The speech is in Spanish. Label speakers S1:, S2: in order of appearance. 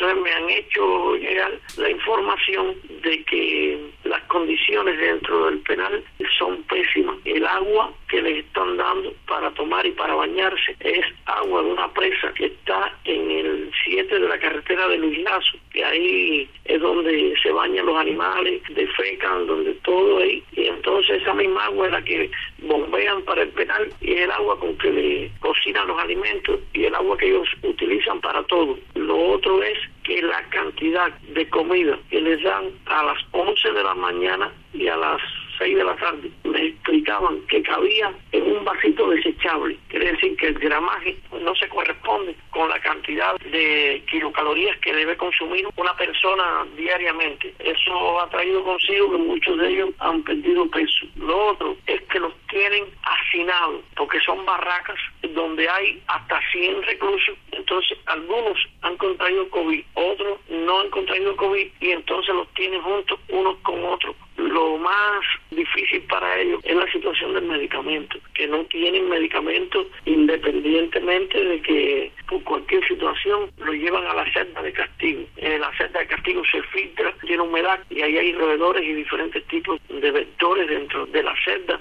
S1: Entonces me han hecho llegar la información de que las condiciones dentro del penal son pésimas. El agua que les están dando para tomar y para bañarse es agua de una presa que está en el 7 de la carretera de Luis Lazo, que ahí es donde se bañan los animales, defecan, donde todo ahí, y entonces esa misma agua es la que bombean para el penal y es el agua con que le cocinan los alimentos y el agua que ellos utilizan para todo. Lo otro es que la cantidad de comida que les dan a las 11 de la mañana y a las 6 de la tarde, me explicaban que cabía en un vasito desechable. Quiere decir que el gramaje no se corresponde con la cantidad de kilocalorías que debe consumir una persona diariamente. Eso ha traído consigo que muchos de ellos han perdido peso. Lo otro es que los tienen hacinados, porque son barracas donde hay hasta 100 reclusos. Entonces algunos han contraído COVID, otros no han contraído COVID y entonces los tienen juntos unos con otros. Lo más difícil para ellos es la situación del medicamento, que no tienen medicamento independientemente de que por cualquier situación lo llevan a la celda de castigo. La celda de castigo se filtra, tiene humedad y ahí hay roedores y diferentes tipos de vectores dentro de la celda